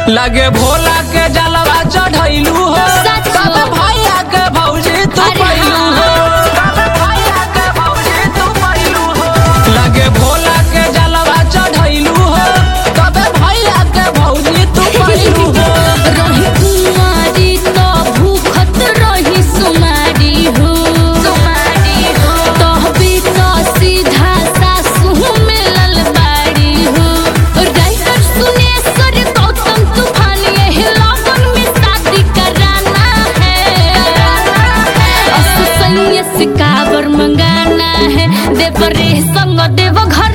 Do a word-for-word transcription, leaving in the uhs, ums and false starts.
लगे भोला के जलवा चढ़ैलू हो तब भैया के भौजी तू पैलू हो लगे भोला के जलवा चढ़ैलू हो तब भैया के भौजी तू पैलू हो रही कुंवारी तो भूखत रही सुमारी हो तहबी तो सीधा सासू मिलल बाड़ी हो राइटर सुनेश्वर गौतम तूफान यही लगन में शादी कराना है असुसैया से काबर मंगाना है देवरे संग देव घर